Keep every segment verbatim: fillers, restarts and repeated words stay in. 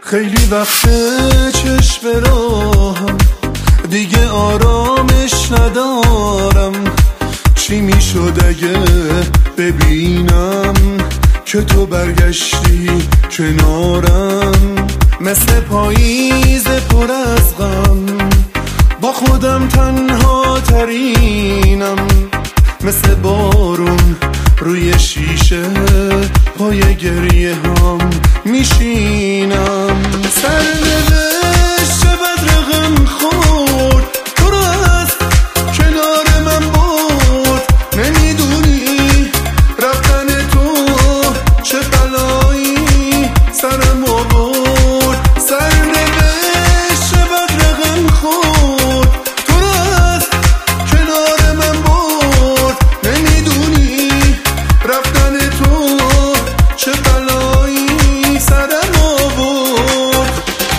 خیلی وقت چشم راهم دیگه آرامش ندارم. چی میشد اگه ببینم که تو برگشتی کنارم؟ مثل پاییز پر از غم با خودم تنها ترینم. مثل بارون روی شیشه پای گریه هم میشینم. سرنوشت بدر غم خورد تو رو از کنار من برد. نمیدونی رفتن تو چه بلایی سرم آورد. سرنوشت بدر غم خورد تو رو از کنار من برد. نمیدونی رفتن تو چه بلایی سرم آورد.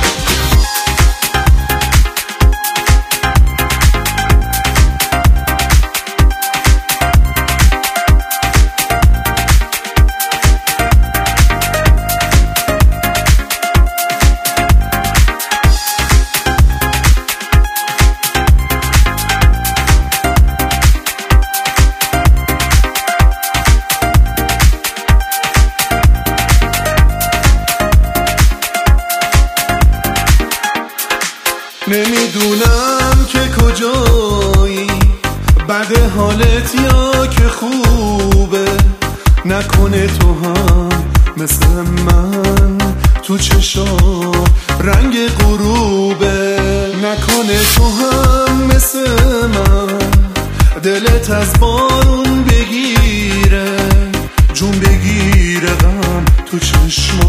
نمیدونم که کجایی، بده حالت یا که خوبه. نکنه تو هم مثل من تو چشا رنگ غروبه. نکنه تو هم مثل من دلت از بارون بگیره، جون بگیره غم تو چشما